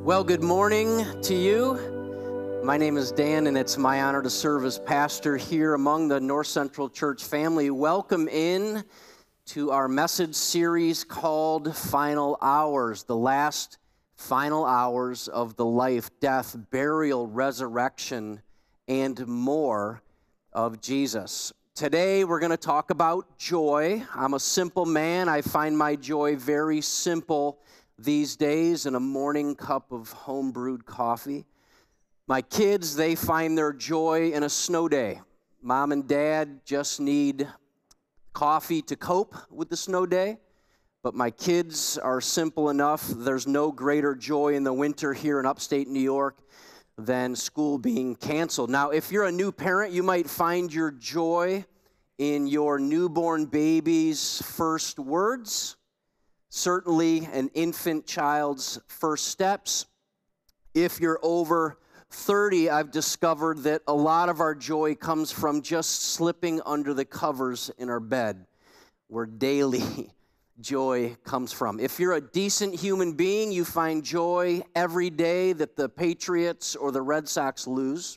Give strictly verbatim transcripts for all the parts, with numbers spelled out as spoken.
Well, good morning to you. My name is Dan, and it's my honor to serve as pastor here among the North Central Church family. Welcome in to our message series called Final Hours, the last final hours of the life, death, burial, resurrection, and more of Jesus. Today, we're going to talk about joy. I'm a simple man. I find my joy very simple these days in a morning cup of home-brewed coffee. My kids, they find their joy in a snow day. Mom and dad just need coffee to cope with the snow day, but my kids are simple enough. There's no greater joy in the winter here in upstate New York than school being canceled. Now, if you're a new parent, you might find your joy in your newborn baby's first words, certainly an infant child's first steps. If you're over thirty, I've discovered that a lot of our joy comes from just slipping under the covers in our bed, where daily joy comes from. If you're a decent human being, you find joy every day that the Patriots or the Red Sox lose.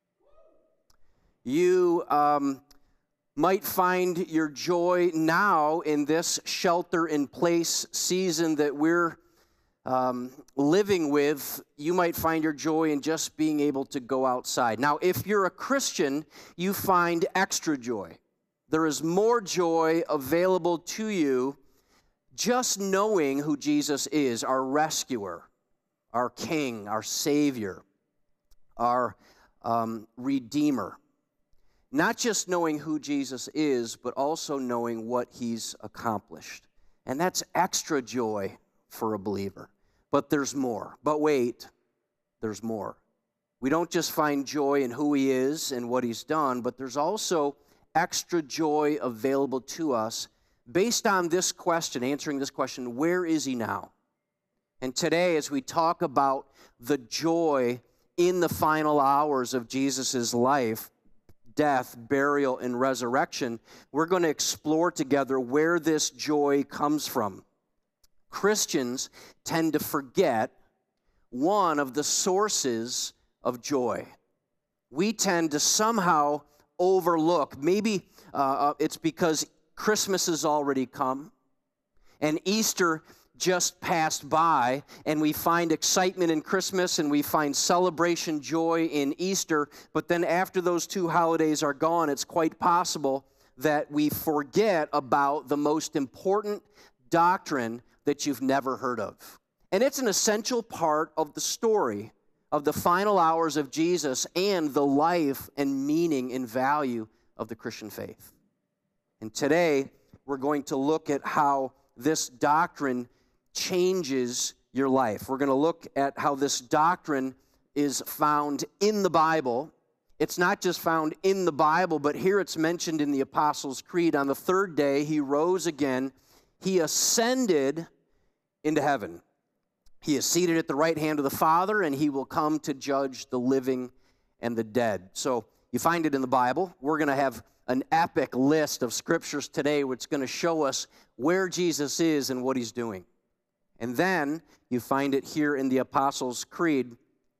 You um, might find your joy now in this shelter-in-place season that we're um, living with. You might find your joy in just being able to go outside. Now, if you're a Christian, you find extra joy. There is more joy available to you just knowing who Jesus is, our rescuer, our King, our Savior, our um, Redeemer. Not just knowing who Jesus is, but also knowing what he's accomplished. And that's extra joy for a believer. But there's more. But wait, there's more. We don't just find joy in who he is and what he's done, but there's also extra joy available to us based on this question, answering this question, where is he now? And today, as we talk about the joy in the final hours of Jesus' life, death, burial, and resurrection, we're going to explore together where this joy comes from. Christians tend to forget one of the sources of joy. We tend to somehow overlook, maybe uh, it's because Christmas has already come, and Easter just passed by, and we find excitement in Christmas, and we find celebration joy in Easter, but then after those two holidays are gone, it's quite possible that we forget about the most important doctrine that you've never heard of. And it's an essential part of the story of the final hours of Jesus and the life and meaning and value of the Christian faith. And today, we're going to look at how this doctrine changes your life. We're going to look at how this doctrine is found in the Bible. It's not just found in the Bible, but here it's mentioned in the Apostles' Creed. On the third day, he rose again. He ascended into heaven. He is seated at the right hand of the Father, and he will come to judge the living and the dead. So you find it in the Bible. We're going to have an epic list of scriptures today which is going to show us where Jesus is and what he's doing. And then you find it here in the Apostles' Creed.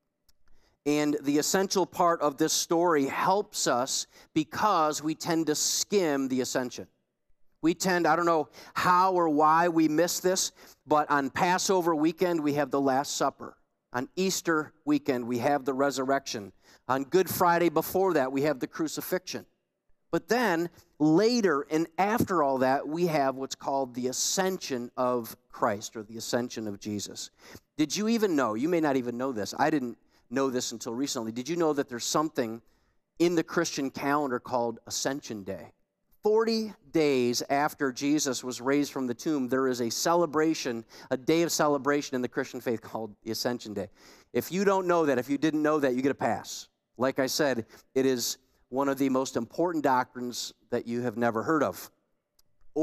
And the essential part of this story helps us because we tend to skim the ascension. We tend, I don't know how or why we miss this, but on Passover weekend, we have the Last Supper. On Easter weekend, we have the resurrection. On Good Friday before that, we have the crucifixion. But then, later and after all that, we have what's called the ascension of Christ, or the ascension of Jesus. Did you even know, you may not even know this, I didn't know this until recently, did you know that there's something in the Christian calendar called Ascension Day? Forty days after Jesus was raised from the tomb, there is a celebration, a day of celebration in the Christian faith called the Ascension Day. If you don't know that, if you didn't know that, you get a pass. Like I said, it is one of the most important doctrines that you have never heard of. Or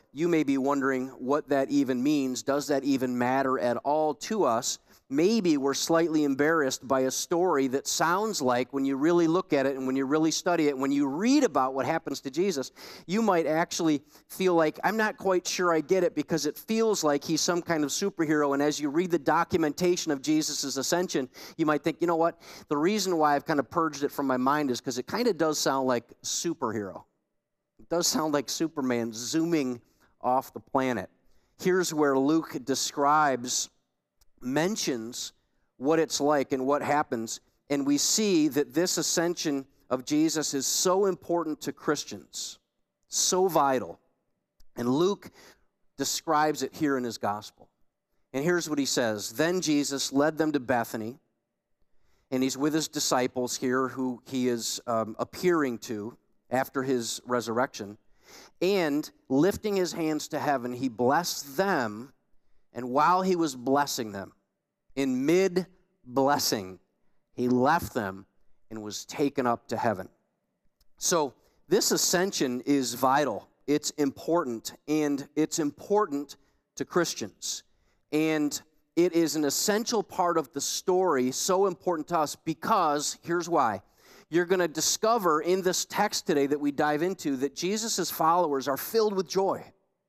you may be wondering what that even means. Does that even matter at all to us? Maybe we're slightly embarrassed by a story that sounds like, when you really look at it and when you really study it, when you read about what happens to Jesus, you might actually feel like, I'm not quite sure I get it, because it feels like he's some kind of superhero. And as you read the documentation of Jesus' ascension, you might think, you know what? The reason why I've kind of purged it from my mind is because it kind of does sound like superhero. It does sound like Superman zooming off the planet. Here's where Luke describes mentions what it's like and what happens, and we see that this ascension of Jesus is so important to Christians, so vital. And Luke describes it here in his gospel. And here's what he says. Then Jesus led them to Bethany, and he's with his disciples here who he is um, appearing to after his resurrection. And lifting his hands to heaven, he blessed them. And while he was blessing them, in mid-blessing, he left them and was taken up to heaven. So this ascension is vital. It's important, and it's important to Christians. And it is an essential part of the story, so important to us, because here's why. You're going to discover in this text today that we dive into that Jesus' followers are filled with joy,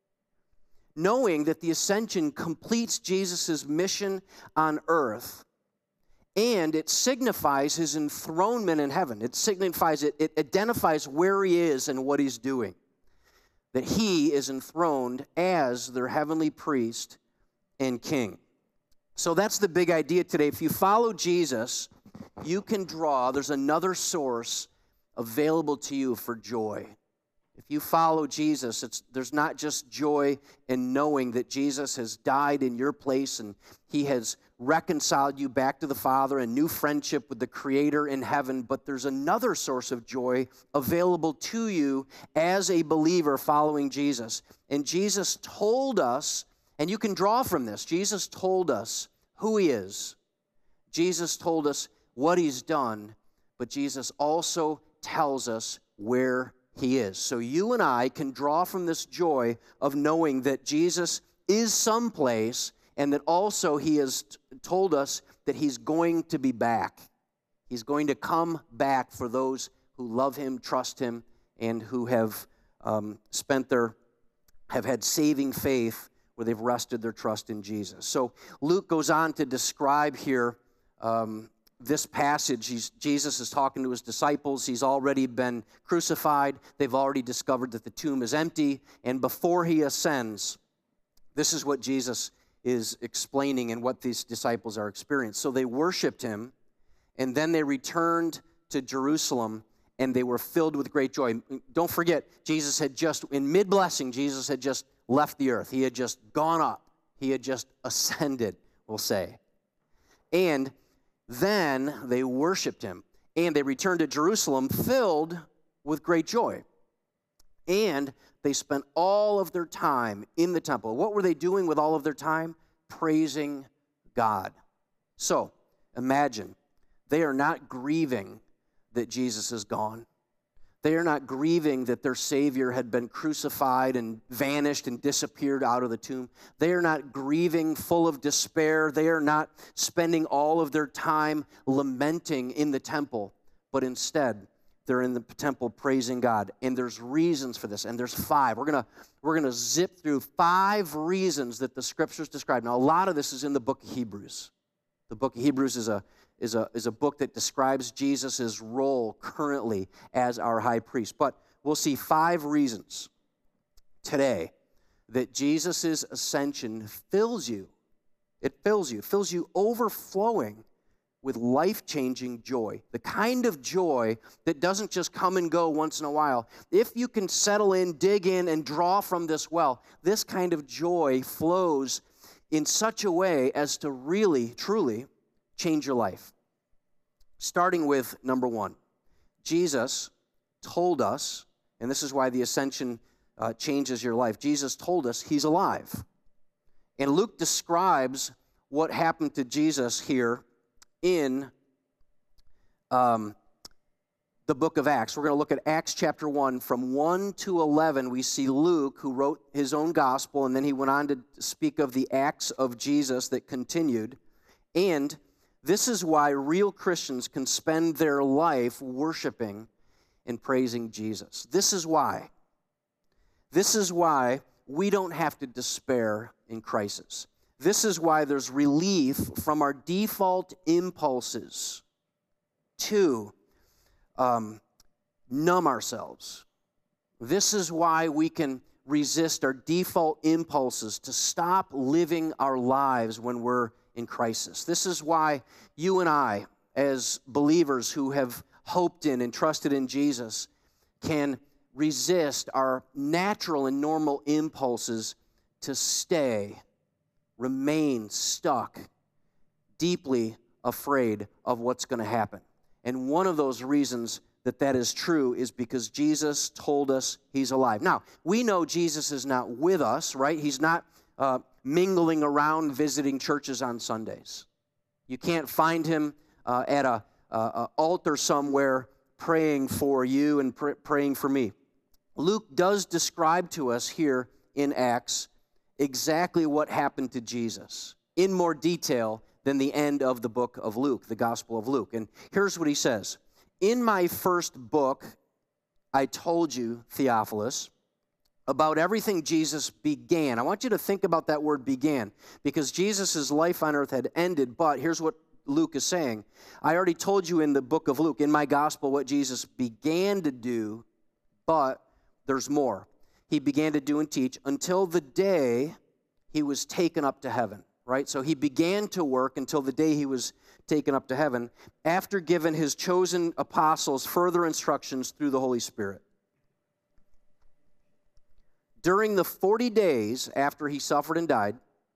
knowing that the ascension completes Jesus' mission on earth, and it signifies his enthronement in heaven. It signifies, it, it identifies where he is and what he's doing, that he is enthroned as their heavenly priest and king. So that's the big idea today. If you follow Jesus, you can draw, there's another source available to you for joy. If you follow Jesus, it's, there's not just joy in knowing that Jesus has died in your place and he has reconciled you back to the Father, a new friendship with the Creator in heaven, but there's another source of joy available to you as a believer following Jesus. And Jesus told us, and you can draw from this, Jesus told us who he is. Jesus told us what he's done, but Jesus also tells us where he is. So you and I can draw from this joy of knowing that Jesus is someplace, and that also he has t- told us that he's going to be back. He's going to come back for those who love him, trust him, and who have um, spent their, have had saving faith where they've rested their trust in Jesus. So Luke goes on to describe here um, this passage. He's, Jesus is talking to his disciples. He's already been crucified. They've already discovered that the tomb is empty. And before he ascends, this is what Jesus is explaining and what these disciples are experiencing. So they worshiped him, and then they returned to Jerusalem, and they were filled with great joy. Don't forget, Jesus had just, in mid-blessing, Jesus had just left the earth. He had just gone up. He had just ascended, we'll say. And then they worshiped him, and they returned to Jerusalem filled with great joy. And they spent all of their time in the temple. What were they doing with all of their time? Praising God. So, imagine, they are not grieving that Jesus is gone. They are not grieving that their Savior had been crucified and vanished and disappeared out of the tomb. They are not grieving full of despair. They are not spending all of their time lamenting in the temple, but instead, they're in the temple praising God. And there's reasons for this, and there's five. We're going to we're gonna zip through five reasons that the Scriptures describe. Now, a lot of this is in the book of Hebrews. The book of Hebrews is a is a, is a book that describes Jesus' role currently as our high priest. But we'll see five reasons today that Jesus' ascension fills you. It fills you. It fills you overflowing with life-changing joy. The kind of joy that doesn't just come and go once in a while. If you can settle in, dig in, and draw from this well, this kind of joy flows in such a way as to really, truly change your life. Starting with number one, Jesus told us, and this is why the ascension uh, changes your life. Jesus told us he's alive. And Luke describes what happened to Jesus here in um, the book of Acts. We're going to look at Acts chapter one. From one to eleven, we see Luke, who wrote his own gospel, and then he went on to speak of the acts of Jesus that continued. And this is why real Christians can spend their life worshiping and praising Jesus. This is why. This is why we don't have to despair in crisis. This is why there's relief from our default impulses to um, numb ourselves. This is why we can resist our default impulses to stop living our lives when we're in crisis. This is why you and I, as believers who have hoped in and trusted in Jesus, can resist our natural and normal impulses to stay, remain stuck, deeply afraid of what's going to happen. And one of those reasons that that is true is because Jesus told us he's alive. Now, we know Jesus is not with us, right? He's not uh, mingling around visiting churches on Sundays. You can't find him uh, at a, a, a altar somewhere praying for you and pr- praying for me. Luke does describe to us here in Acts exactly what happened to Jesus in more detail than the end of the book of Luke, the Gospel of Luke. And here's what he says. In my first book, I told you, Theophilus, about everything Jesus began. I want you to think about that word began, because Jesus' life on earth had ended, but here's what Luke is saying. I already told you in the book of Luke, in my gospel, what Jesus began to do, but there's more. He began to do and teach until the day he was taken up to heaven, right? So he began to work until the day he was taken up to heaven, after giving his chosen apostles further instructions through the Holy Spirit. During the forty days after he suffered and died,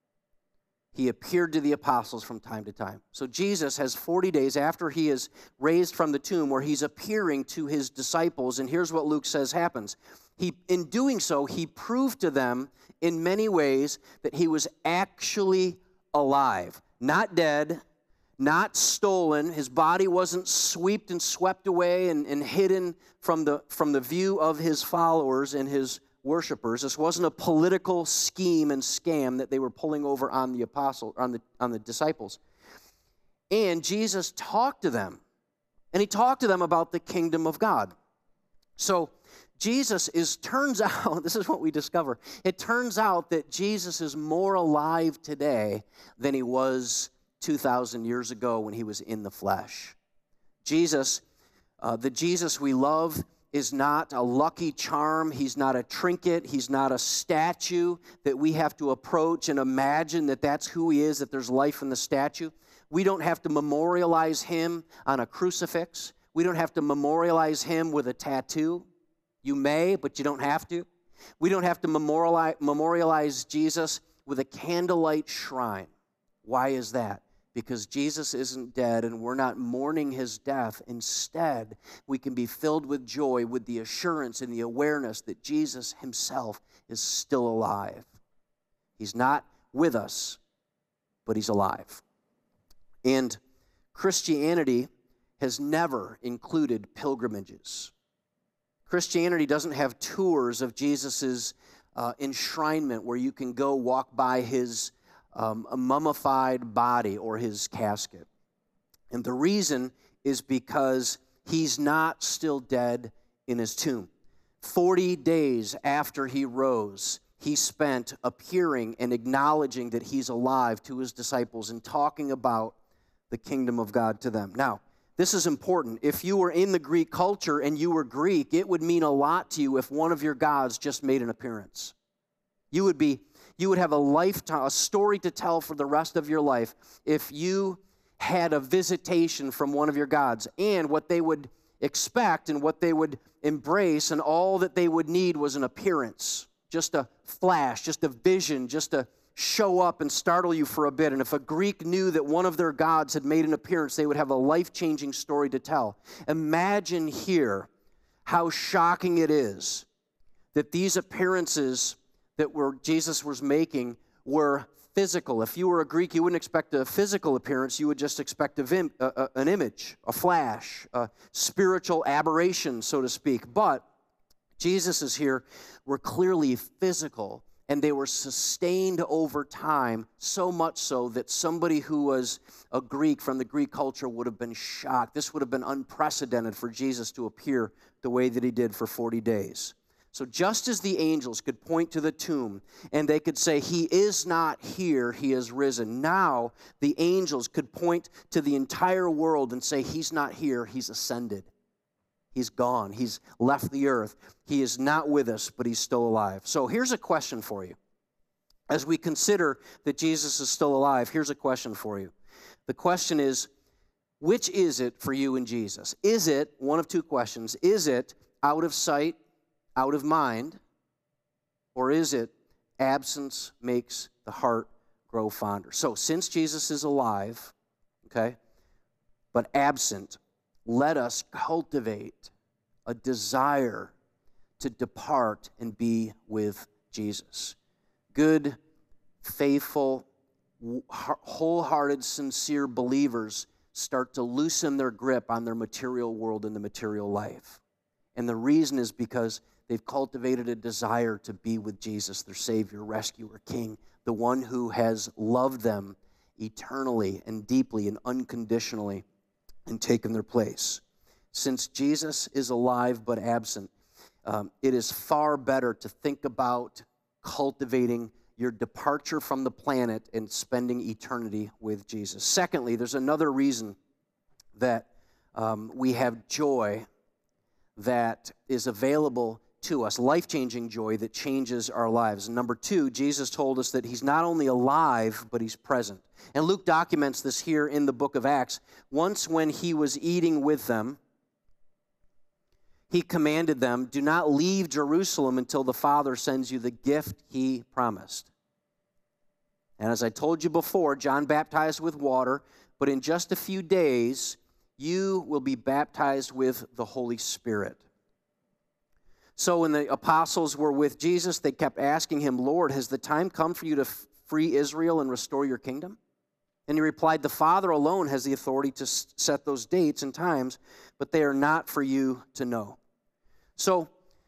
he appeared to the apostles from time to time. So Jesus has forty days after he is raised from the tomb where he's appearing to his disciples, and here's what Luke says happens. He, in doing so, he proved to them in many ways that he was actually alive, not dead, not stolen. His body wasn't swept and swept away and, and hidden from the, from the view of his followers and his worshipers. This wasn't a political scheme and scam that they were pulling over on the apostle, on the, on the disciples. And Jesus talked to them, and he talked to them about the kingdom of God. So Jesus is, turns out, this is what we discover, it turns out that Jesus is more alive today than he was two thousand years ago when he was in the flesh. Jesus, uh, the Jesus we love, is not a lucky charm. He's not a trinket. He's not a statue that we have to approach and imagine that that's who he is, that there's life in the statue. We don't have to memorialize him on a crucifix. We don't have to memorialize him with a tattoo. You may, but you don't have to. We don't have to memorialize, memorialize Jesus with a candlelight shrine. Why is that? Because Jesus isn't dead and we're not mourning his death. Instead, we can be filled with joy, with the assurance and the awareness that Jesus himself is still alive. He's not with us, but he's alive. And Christianity has never included pilgrimages. Christianity doesn't have tours of Jesus' uh, enshrinement where you can go walk by his Um, a mummified body or his casket. And the reason is because he's not still dead in his tomb. Forty days after he rose, he spent appearing and acknowledging that he's alive to his disciples and talking about the kingdom of God to them. Now, this is important. If you were in the Greek culture and you were Greek, it would mean a lot to you if one of your gods just made an appearance. You would be You would have a lifetime, a story to tell for the rest of your life if you had a visitation from one of your gods. And what they would expect and what they would embrace and all that they would need was an appearance, just a flash, just a vision, just to show up and startle you for a bit. And if a Greek knew that one of their gods had made an appearance, they would have a life-changing story to tell. Imagine here how shocking it is that these appearances that were Jesus was making were physical. If you were a Greek, you wouldn't expect a physical appearance. You would just expect a vim, a, a, an image, a flash, a spiritual aberration, so to speak. But Jesus' here were clearly physical, and they were sustained over time, so much so that somebody who was a Greek from the Greek culture would have been shocked. This would have been unprecedented for Jesus to appear the way that he did for forty days. So just as the angels could point to the tomb and they could say, he is not here, he is risen. Now the angels could point to the entire world and say, he's not here, he's ascended. He's gone. He's left the earth. He is not with us, but he's still alive. So here's a question for you. As we consider that Jesus is still alive, here's a question for you. The question is, which is it for you in Jesus? Is it, one of two questions, is it out of sight, out of mind, or is it absence makes the heart grow fonder? So since Jesus is alive, okay, but absent, let us cultivate a desire to depart and be with Jesus. Good, faithful, wholehearted, sincere believers start to loosen their grip on their material world and the material life. And the reason is because they've cultivated a desire to be with Jesus, their Savior, Rescuer, King, the one who has loved them eternally and deeply and unconditionally and taken their place. Since Jesus is alive but absent, um, it is far better to think about cultivating your departure from the planet and spending eternity with Jesus. Secondly, there's another reason that um, we have joy that is available to us, life-changing joy that changes our lives. And number two, Jesus told us that he's not only alive, but he's present. And Luke documents this here in the book of Acts. Once when he was eating with them, he commanded them, do not leave Jerusalem until the Father sends you the gift he promised. And as I told you before, John baptized with water, but in just a few days, you will be baptized with the Holy Spirit. So when the apostles were with Jesus, they kept asking him, Lord, has the time come for you to free Israel and restore your kingdom? And he replied, the Father alone has the authority to set those dates and times, but they are not for you to know. So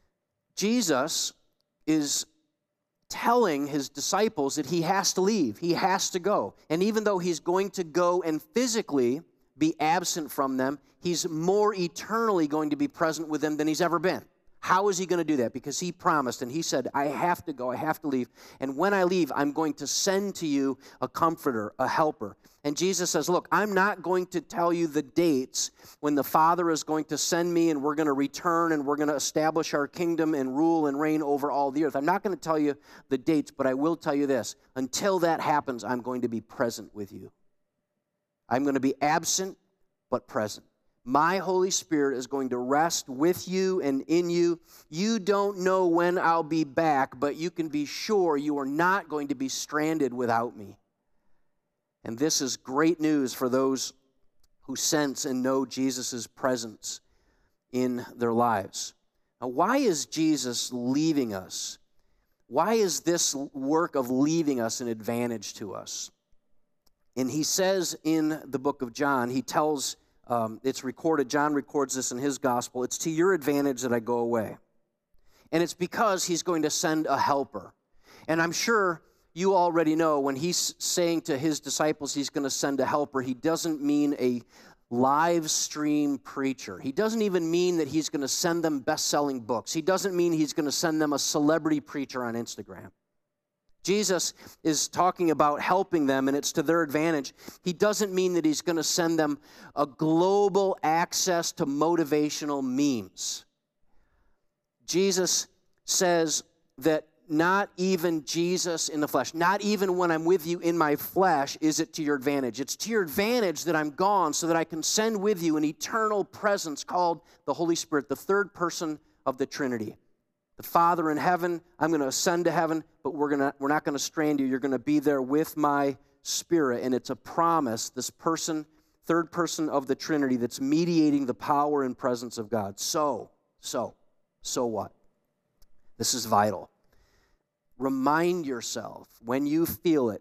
Jesus is telling his disciples that he has to leave. He has to go. And even though he's going to go and physically be absent from them, he's more eternally going to be present with them than he's ever been. How is he going to do that? Because he promised, and he said, I have to go, I have to leave. And when I leave, I'm going to send to you a comforter, a helper. And Jesus says, look, I'm not going to tell you the dates when the Father is going to send me and we're going to return and we're going to establish our kingdom and rule and reign over all the earth. I'm not going to tell you the dates, but I will tell you this. Until that happens, I'm going to be present with you. I'm going to be absent, but present. My Holy Spirit is going to rest with you and in you. You don't know when I'll be back, but you can be sure you are not going to be stranded without me. And this is great news for those who sense and know Jesus' presence in their lives. Now, why is Jesus leaving us? Why is this work of leaving us an advantage to us? And he says in the book of John, he tells Um, it's recorded, John records this in his gospel, it's to your advantage that I go away. And it's because he's going to send a helper. And I'm sure you already know when he's saying to his disciples he's going to send a helper, he doesn't mean a live stream preacher. He doesn't even mean that he's going to send them best-selling books. He doesn't mean he's going to send them a celebrity preacher on Instagram. Jesus is talking about helping them, and it's to their advantage. He doesn't mean that he's going to send them a global access to motivational memes. Jesus says that not even Jesus in the flesh, not even when I'm with you in my flesh, is it to your advantage. It's to your advantage that I'm gone so that I can send with you an eternal presence called the Holy Spirit, the third person of the Trinity. The Father in heaven, I'm going to ascend to heaven, but we're going to we're not going to strand you. You're going to be there with my Spirit, and it's a promise, this person, third person of the Trinity that's mediating the power and presence of God. So, so, so what? This is vital. Remind yourself when you feel it,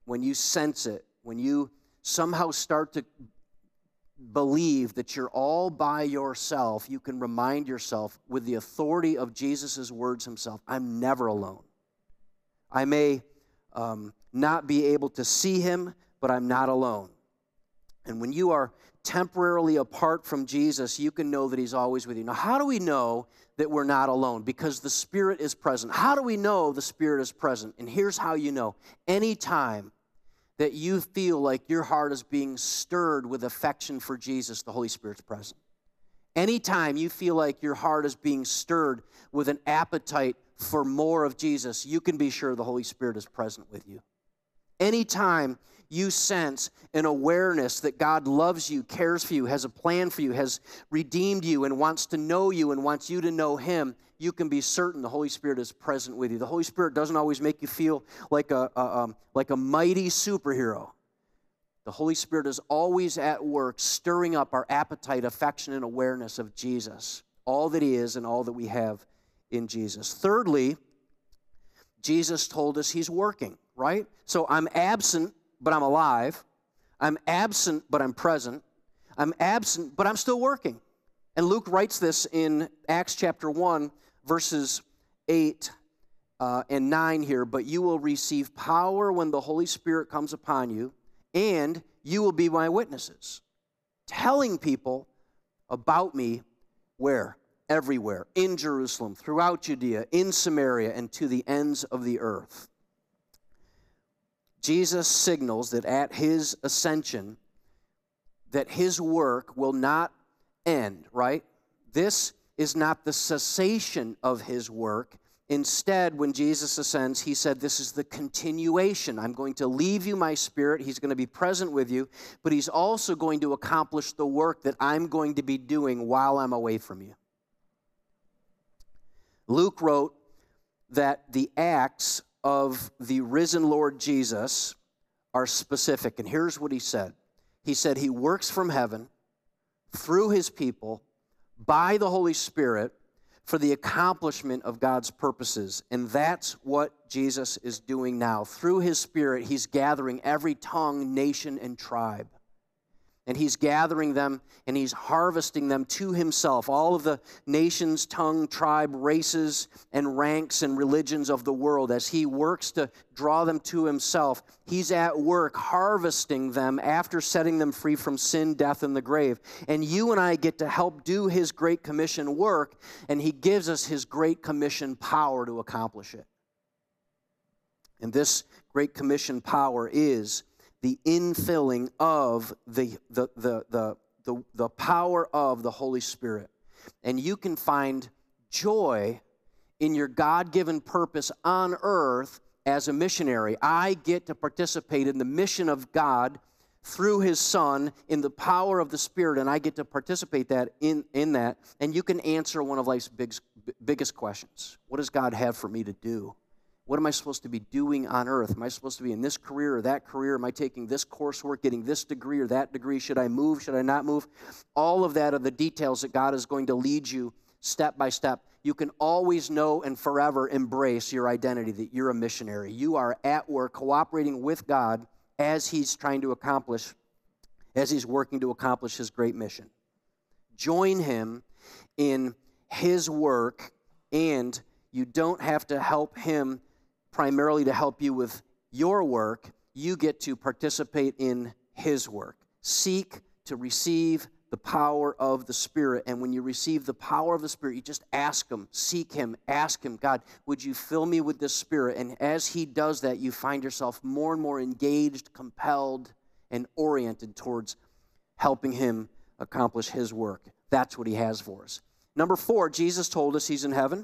when you sense it, when you somehow start to believe that you're all by yourself, you can remind yourself with the authority of Jesus' words himself, I'm never alone. I may um, not be able to see him, but I'm not alone. And when you are temporarily apart from Jesus, you can know that he's always with you. Now, how do we know that we're not alone? Because the Spirit is present. How do we know the Spirit is present? And here's how you know. Anytime that you feel like your heart is being stirred with affection for Jesus, the Holy Spirit's present. Anytime you feel like your heart is being stirred with an appetite for more of Jesus, you can be sure the Holy Spirit is present with you. Anytime you sense an awareness that God loves you, cares for you, has a plan for you, has redeemed you, and wants to know you and wants you to know him, you can be certain the Holy Spirit is present with you. The Holy Spirit doesn't always make you feel like a, a um, like a mighty superhero. The Holy Spirit is always at work, stirring up our appetite, affection, and awareness of Jesus, all that he is and all that we have in Jesus. Thirdly, Jesus told us he's working, right? So I'm absent, but I'm alive. I'm absent, but I'm present. I'm absent, but I'm still working. And Luke writes this in Acts chapter one, verses eight uh, and nine here. But you will receive power when the Holy Spirit comes upon you, and you will be my witnesses, telling people about me where? Everywhere. In Jerusalem, throughout Judea, in Samaria, and to the ends of the earth. Jesus signals that at his ascension, that his work will not end, right? This is not the cessation of his work. Instead, when Jesus ascends, he said, this is the continuation. I'm going to leave you my Spirit. He's going to be present with you, but he's also going to accomplish the work that I'm going to be doing while I'm away from you. Luke wrote that the acts of the risen Lord Jesus are specific, and here's what he said. He said he works from heaven through his people by the Holy Spirit for the accomplishment of God's purposes. And that's what Jesus is doing now. Through his Spirit, he's gathering every tongue, nation, and tribe. And he's gathering them and he's harvesting them to himself. All of the nations, tongue, tribe, races, and ranks and religions of the world. As he works to draw them to himself, he's at work harvesting them after setting them free from sin, death, and the grave. And you and I get to help do his Great Commission work, and he gives us his Great Commission power to accomplish it. And this Great Commission power is the infilling of the, the, the, the, the, the power of the Holy Spirit. And you can find joy in your God-given purpose on earth as a missionary. I get to participate in the mission of God through his Son in the power of the Spirit, and I get to participate that in, in that. And you can answer one of life's big, biggest questions. What does God have for me to do? What am I supposed to be doing on earth? Am I supposed to be in this career or that career? Am I taking this coursework, getting this degree or that degree? Should I move? Should I not move? All of that are the details that God is going to lead you step by step. You can always know and forever embrace your identity, that you're a missionary. You are at work cooperating with God as he's trying to accomplish, as he's working to accomplish his great mission. Join him in his work, and you don't have to help him primarily to help you with your work. You get to participate in his work. Seek to receive the power of the Spirit. And when you receive the power of the Spirit, you just ask him, seek him, ask him, God, would you fill me with this Spirit? And as he does that, you find yourself more and more engaged, compelled, and oriented towards helping him accomplish his work. That's what he has for us. Number four, Jesus told us he's in heaven.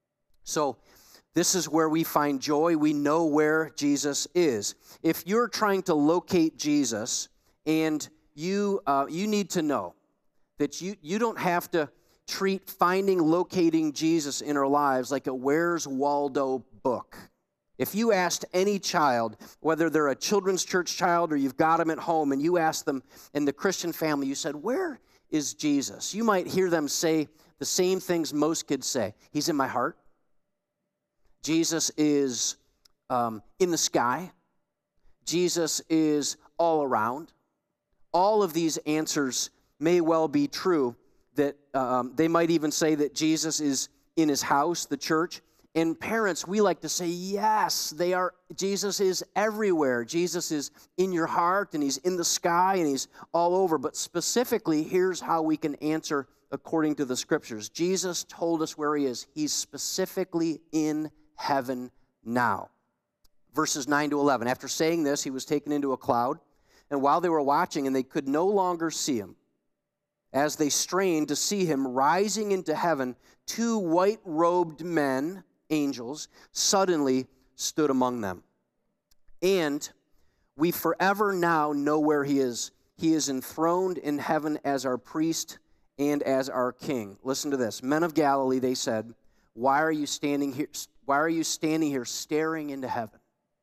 So this is where we find joy. We know where Jesus is. If you're trying to locate Jesus, and you uh, you need to know that you, you don't have to treat finding, locating Jesus in our lives like a Where's Waldo book. If you asked any child, whether they're a children's church child or you've got them at home, and you ask them in the Christian family, you said, where is Jesus? You might hear them say the same things most kids say. He's in my heart. Jesus is um, in the sky. Jesus is all around. All of these answers may well be true, that um, they might even say that Jesus is in his house, the church. And parents, we like to say, yes, they are. Jesus is everywhere. Jesus is in your heart, and he's in the sky, and he's all over. But specifically, here's how we can answer according to the scriptures. Jesus told us where he is. He's specifically in heaven now. Verses nine to eleven. After saying this, he was taken into a cloud, and while they were watching, and they could no longer see him, as they strained to see him rising into heaven, two white-robed men, angels, suddenly stood among them. And we forever now know where he is. He is enthroned in heaven as our priest and as our king. Listen to this. Men of Galilee, they said, why are you standing here, why are you standing here staring into heaven?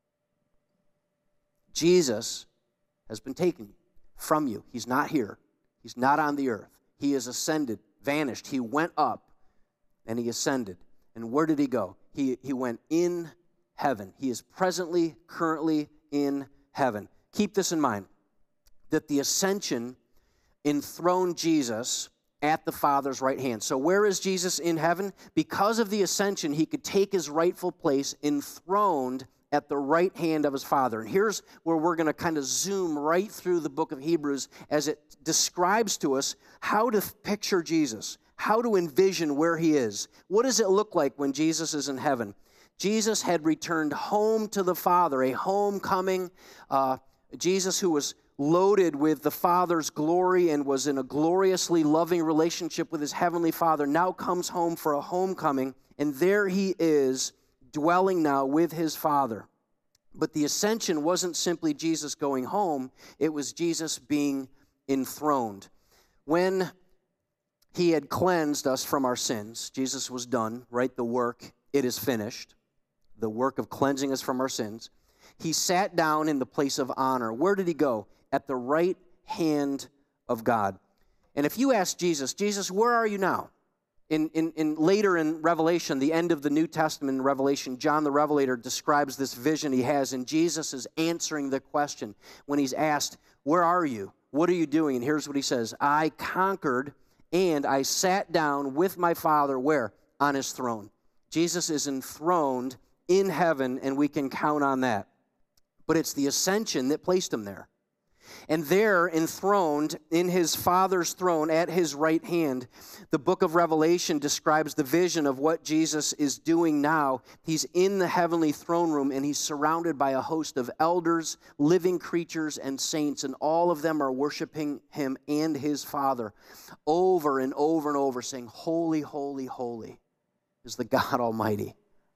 Jesus has been taken from you. He's not here. He's not on the earth. He has ascended, vanished. He went up and he ascended. And where did he go? He, he went in heaven. He is presently, currently in heaven. Keep this in mind, that the ascension enthroned Jesus at the Father's right hand. So where is Jesus in heaven? Because of the ascension, he could take his rightful place enthroned at the right hand of his Father. And here's where we're going to kind of zoom right through the book of Hebrews as it describes to us how to picture Jesus, how to envision where he is. What does it look like when Jesus is in heaven? Jesus had returned home to the Father, a homecoming. Uh, Jesus, who was loaded with the Father's glory and was in a gloriously loving relationship with his heavenly Father, now comes home for a homecoming, and there he is, dwelling now with his Father. But the ascension wasn't simply Jesus going home, it was Jesus being enthroned. When he had cleansed us from our sins, Jesus was done, right? The work, it is finished. The work of cleansing us from our sins. He sat down in the place of honor. Where did he go? At the right hand of God. And if you ask Jesus, Jesus, where are you now? In, in, in later in Revelation, the end of the New Testament in Revelation, John the Revelator describes this vision he has, and Jesus is answering the question when he's asked, where are you? What are you doing? And here's what he says, I conquered and I sat down with my Father, where? On his throne. Jesus is enthroned in heaven, and we can count on that. But it's the ascension that placed him there. And there, enthroned in his Father's throne at his right hand, the book of Revelation describes the vision of what Jesus is doing now. He's in the heavenly throne room, and he's surrounded by a host of elders, living creatures, and saints, and all of them are worshiping him and his Father over and over and over, saying, holy, holy, holy is the God Almighty,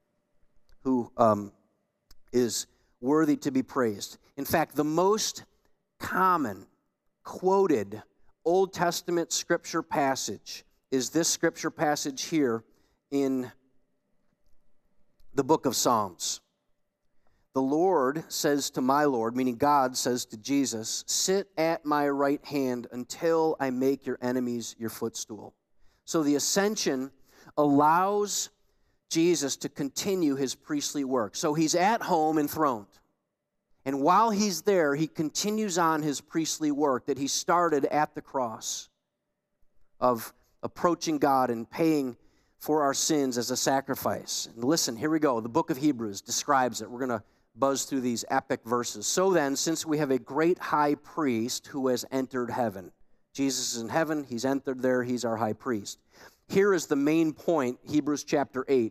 who um, is worthy to be praised. In fact, the most common quoted Old Testament scripture passage is this scripture passage here in the book of Psalms. The Lord says to my Lord, meaning God says to Jesus, sit at my right hand until I make your enemies your footstool. So the ascension allows Jesus to continue his priestly work. So he's at home enthroned. And while he's there, he continues on his priestly work that he started at the cross of approaching God and paying for our sins as a sacrifice. And listen, here we go. The book of Hebrews describes it. We're going to buzz through these epic verses. So then, since we have a great high priest who has entered heaven. Jesus is in heaven. He's entered there. He's our high priest. Here is the main point, Hebrews chapter eight.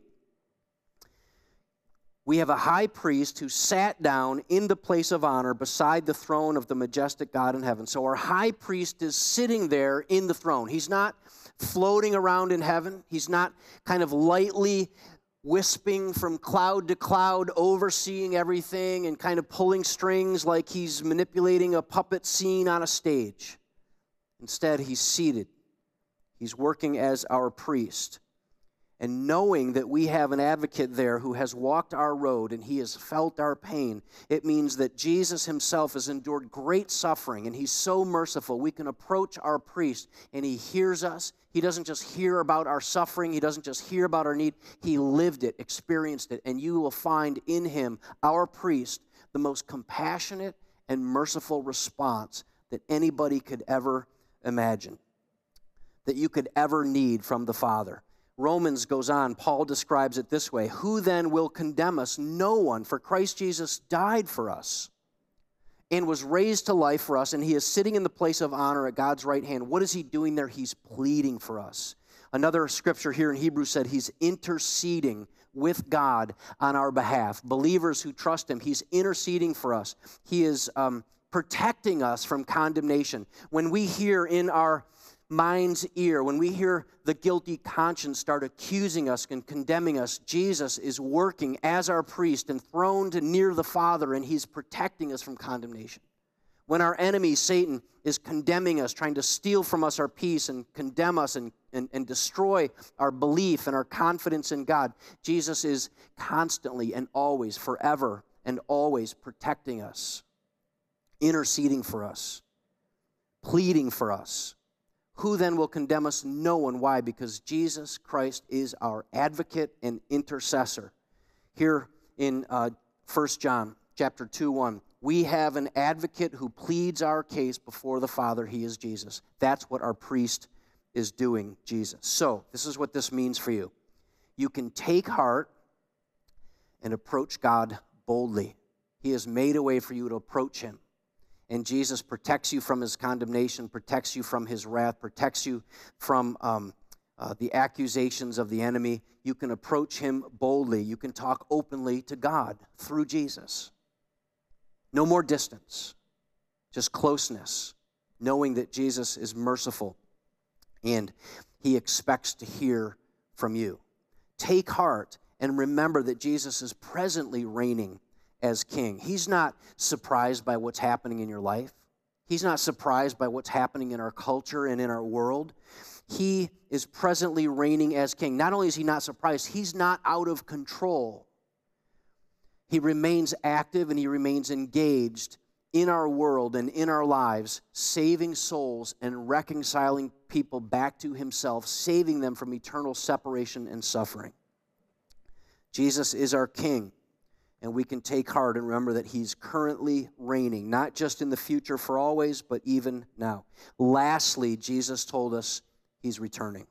We have a high priest who sat down in the place of honor beside the throne of the majestic God in heaven. So our high priest is sitting there in the throne. He's not floating around in heaven. He's not kind of lightly wisping from cloud to cloud, overseeing everything and kind of pulling strings like he's manipulating a puppet scene on a stage. Instead, he's seated. He's working as our priest. And knowing that we have an advocate there who has walked our road and he has felt our pain, it means that Jesus himself has endured great suffering, and he's so merciful. We can approach our priest and he hears us. He doesn't just hear about our suffering. He doesn't just hear about our need. He lived it, experienced it, and you will find in him, our priest, the most compassionate and merciful response that anybody could ever imagine, that you could ever need from the Father. Romans goes on, Paul describes it this way: who then will condemn us? No one, for Christ Jesus died for us and was raised to life for us, and he is sitting in the place of honor at God's right hand. What is he doing there? He's pleading for us. Another scripture here in Hebrews said he's interceding with God on our behalf. Believers who trust him, he's interceding for us. He is um, protecting us from condemnation. When we hear in our mind's ear, when we hear the guilty conscience start accusing us and condemning us, Jesus is working as our priest, enthroned near the Father, and he's protecting us from condemnation. When our enemy, Satan, is condemning us, trying to steal from us our peace and condemn us and, and, and destroy our belief and our confidence in God, Jesus is constantly and always, forever and always protecting us, interceding for us, pleading for us. Who then will condemn us? No one. Why? Because Jesus Christ is our advocate and intercessor. Here in uh, First John chapter two, one, we have an advocate who pleads our case before the Father. He is Jesus. That's what our priest is doing, Jesus. So this is what this means for you. You can take heart and approach God boldly. He has made a way for you to approach him. And Jesus protects you from his condemnation, protects you from his wrath, protects you from um, uh, the accusations of the enemy. You can approach him boldly. You can talk openly to God through Jesus. No more distance, just closeness, knowing that Jesus is merciful and he expects to hear from you. Take heart and remember that Jesus is presently reigning as king. He's not surprised by what's happening in your life. He's not surprised by what's happening in our culture and in our world. He is presently reigning as king. Not only is he not surprised, he's not out of control. He remains active and he remains engaged in our world and in our lives, saving souls and reconciling people back to himself, saving them from eternal separation and suffering. Jesus is our king. And we can take heart and remember that he's currently reigning, not just in the future for always, but even now. Lastly, Jesus told us he's returning.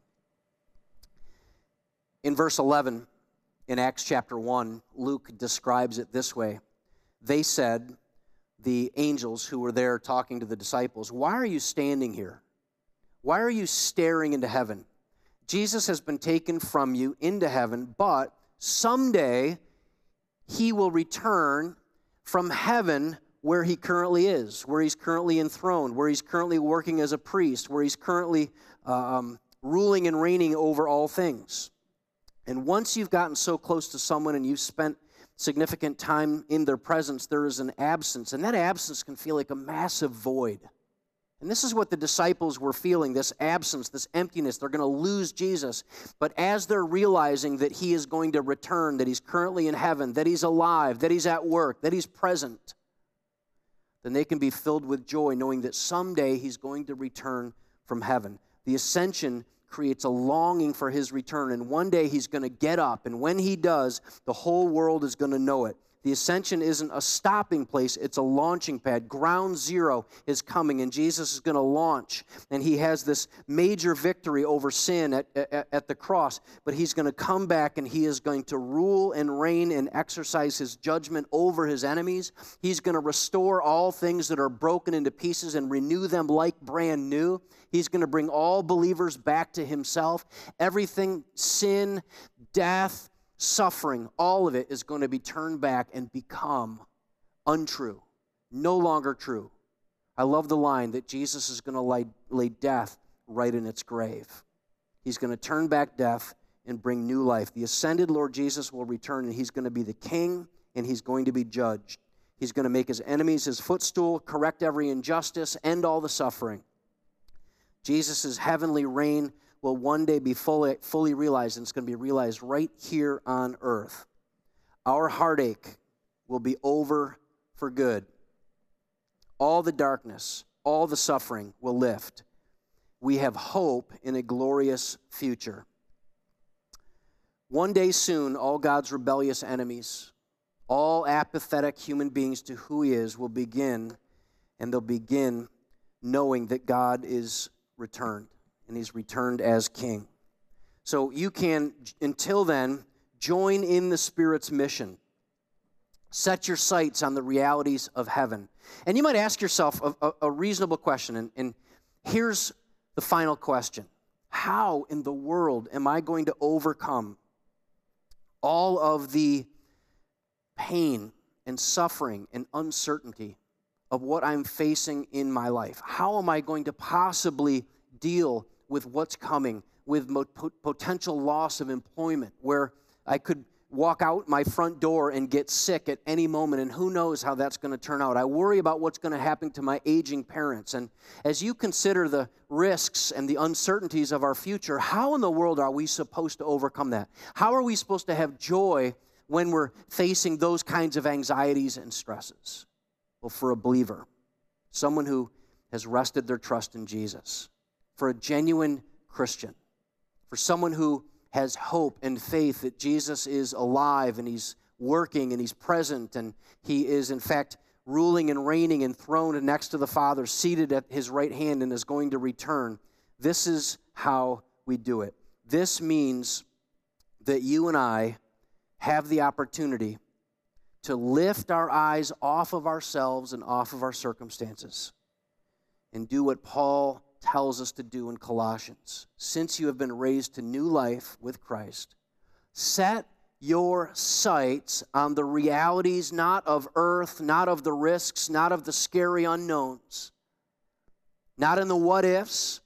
In verse eleven, in Acts chapter one, Luke describes it this way. They said, the angels who were there talking to the disciples, why are you standing here? Why are you staring into heaven? Jesus has been taken from you into heaven, but someday he will return from heaven where he currently is, where he's currently enthroned, where he's currently working as a priest, where he's currently um, ruling and reigning over all things. And once you've gotten so close to someone and you've spent significant time in their presence, there is an absence, and that absence can feel like a massive void. And this is what the disciples were feeling, this absence, this emptiness. They're going to lose Jesus. But as they're realizing that he is going to return, that he's currently in heaven, that he's alive, that he's at work, that he's present, then they can be filled with joy knowing that someday he's going to return from heaven. The ascension creates a longing for his return, and one day he's going to get up, and when he does, the whole world is going to know it. The ascension isn't a stopping place, it's a launching pad. Ground zero is coming, and Jesus is going to launch. And he has this major victory over sin at, at, at the cross. But he's going to come back, and he is going to rule and reign and exercise his judgment over his enemies. He's going to restore all things that are broken into pieces and renew them like brand new. He's going to bring all believers back to himself. Everything, sin, death, suffering, all of it is going to be turned back and become untrue, no longer true. I love the line that Jesus is going to lay, lay death right in its grave. He's going to turn back death and bring new life. The ascended Lord Jesus will return, and he's going to be the king, and he's going to be judged. He's going to make his enemies his footstool, correct every injustice, end all the suffering. Jesus' heavenly reign will one day be fully, fully realized, and it's going to be realized right here on earth. Our heartache will be over for good. All the darkness, all the suffering will lift. We have hope in a glorious future. One day soon, all God's rebellious enemies, All apathetic human beings to who he is will begin, and they'll begin knowing that God is returned, and he's returned as king. So you can, until then, join in the Spirit's mission. Set your sights on the realities of heaven. And you might ask yourself a, a, a reasonable question, and, and here's the final question. How in the world am I going to overcome all of the pain and suffering and uncertainty of what I'm facing in my life? How am I going to possibly deal with what's coming, with mo- potential loss of employment, where I could walk out my front door and get sick at any moment, and who knows how that's going to turn out. I worry about what's going to happen to my aging parents. And as you consider the risks and the uncertainties of our future, how in the world are we supposed to overcome that? How are we supposed to have joy when we're facing those kinds of anxieties and stresses? Well, for a believer, someone who has rested their trust in Jesus, for a genuine Christian, for someone who has hope and faith that Jesus is alive and he's working and he's present and he is in fact ruling and reigning enthroned next to the Father, seated at his right hand and is going to return. This is how we do it. This means that you and I have the opportunity to lift our eyes off of ourselves and off of our circumstances and do what Paul tells us to do in Colossians. Since you have been raised to new life with Christ, set your sights on the realities not of earth, not of the risks, not of the scary unknowns, not in the what ifs,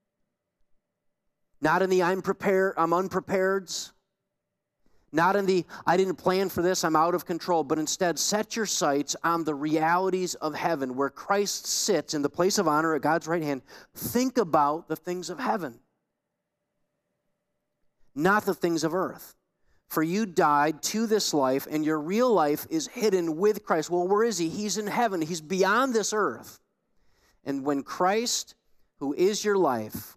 not in the I'm prepared, I'm unprepareds, not in the I didn't plan for this, I'm out of control, but instead set your sights on the realities of heaven where Christ sits in the place of honor at God's right hand. Think about the things of heaven, not the things of earth. For you died to this life, and your real life is hidden with Christ. Well, where is he? He's in heaven. He's beyond this earth. And when Christ, who is your life,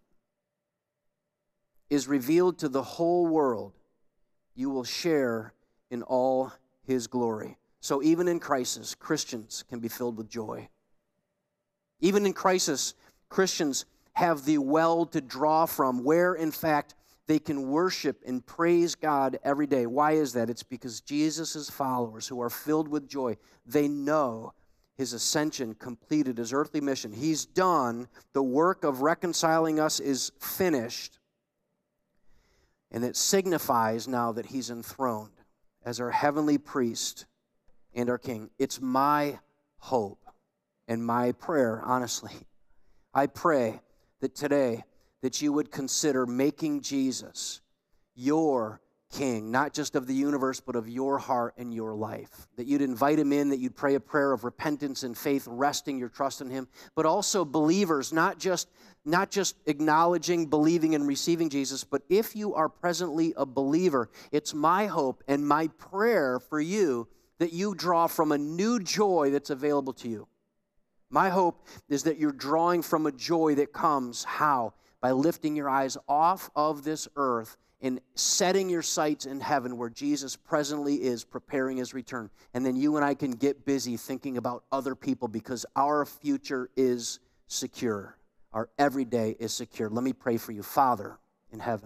is revealed to the whole world, you will share in all his glory. So even in crisis, Christians can be filled with joy. Even in crisis, Christians have the well to draw from where, in fact, they can worship and praise God every day. Why is that? It's because Jesus' followers who are filled with joy, they know his ascension completed his earthly mission. He's done. The work of reconciling us is finished. And it signifies now that he's enthroned as our heavenly priest and our king. It's my hope and my prayer, honestly. I pray that today that you would consider making Jesus your king, not just of the universe, but of your heart and your life. That you'd invite him in, that you'd pray a prayer of repentance and faith, resting your trust in him, but also believers, not just, not just acknowledging, believing, and receiving Jesus, but if you are presently a believer, it's my hope and my prayer for you that you draw from a new joy that's available to you. My hope is that you're drawing from a joy that comes, how? By lifting your eyes off of this earth and setting your sights in heaven where Jesus presently is preparing his return. And then you and I can get busy thinking about other people because our future is secure. Our everyday is secure. Let me pray for you. Father in heaven,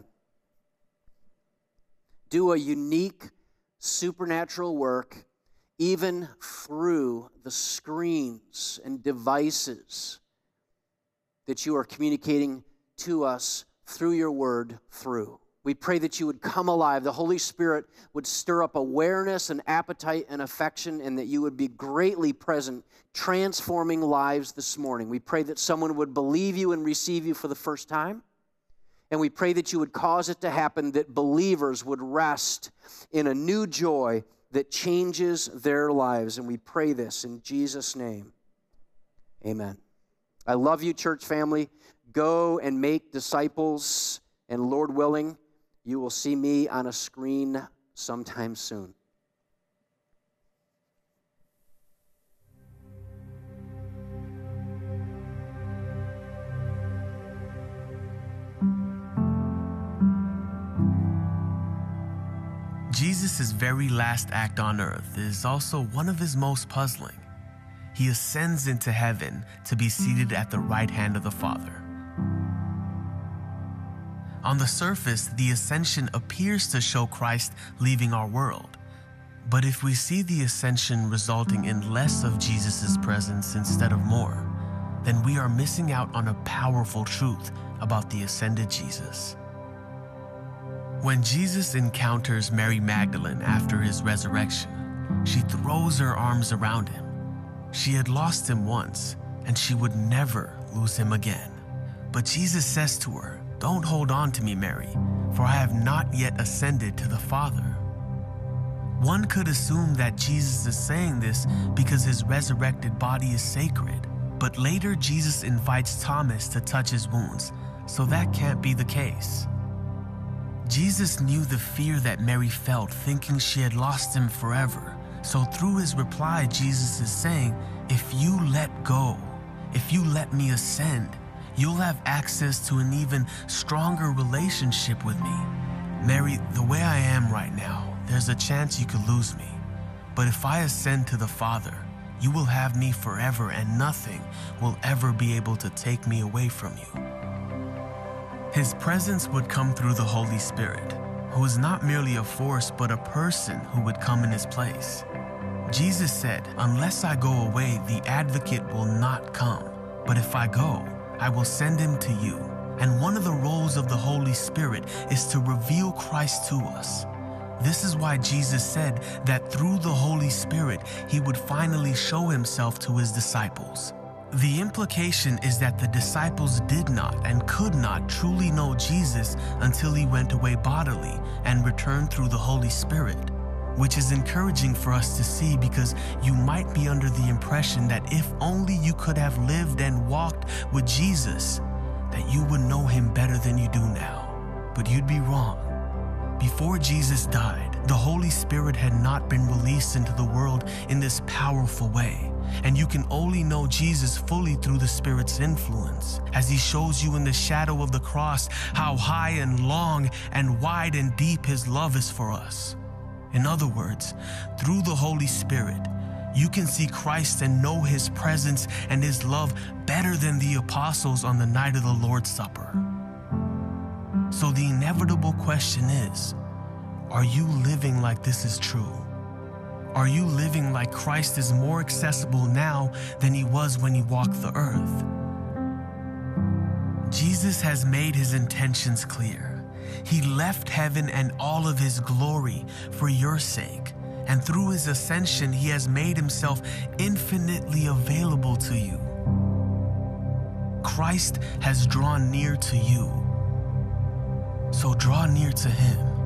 do a unique supernatural work even through the screens and devices that you are communicating to us through your word through. We pray that you would come alive. The Holy Spirit would stir up awareness and appetite and affection, and that you would be greatly present, transforming lives this morning. We pray that someone would believe you and receive you for the first time. And we pray that you would cause it to happen, that believers would rest in a new joy that changes their lives. And we pray this in Jesus' name. Amen. I love you, church family. Go and make disciples, and Lord willing, you will see me on a screen sometime soon. Jesus' very last act on earth is also one of his most puzzling. He ascends into heaven to be seated at the right hand of the Father. On the surface, the ascension appears to show Christ leaving our world. But if we see the ascension resulting in less of Jesus' presence instead of more, then we are missing out on a powerful truth about the ascended Jesus. When Jesus encounters Mary Magdalene after his resurrection, she throws her arms around him. She had lost him once, and she would never lose him again. But Jesus says to her, "Don't hold on to me, Mary, for I have not yet ascended to the Father." One could assume that Jesus is saying this because his resurrected body is sacred, but later Jesus invites Thomas to touch his wounds, so that can't be the case. Jesus knew the fear that Mary felt, thinking she had lost him forever. So through his reply, Jesus is saying, if you let go, if you let me ascend, you'll have access to an even stronger relationship with me. Mary, the way I am right now, there's a chance you could lose me. But if I ascend to the Father, you will have me forever, and nothing will ever be able to take me away from you. His presence would come through the Holy Spirit, who is not merely a force, but a person who would come in his place. Jesus said, "Unless I go away, the Advocate will not come. But if I go, I will send him to you." And one of the roles of the Holy Spirit is to reveal Christ to us. This is why Jesus said that through the Holy Spirit, he would finally show himself to his disciples. The implication is that the disciples did not and could not truly know Jesus until he went away bodily and returned through the Holy Spirit, which is encouraging for us to see, because you might be under the impression that if only you could have lived and walked with Jesus, that you would know him better than you do now. But you'd be wrong. Before Jesus died, the Holy Spirit had not been released into the world in this powerful way. And you can only know Jesus fully through the Spirit's influence, as he shows you in the shadow of the cross how high and long and wide and deep his love is for us. In other words, through the Holy Spirit, you can see Christ and know his presence and his love better than the apostles on the night of the Lord's Supper. So the inevitable question is, are you living like this is true? Are you living like Christ is more accessible now than he was when he walked the earth? Jesus has made his intentions clear. He left heaven and all of his glory for your sake. And through his ascension, he has made himself infinitely available to you. Christ has drawn near to you. So draw near to him.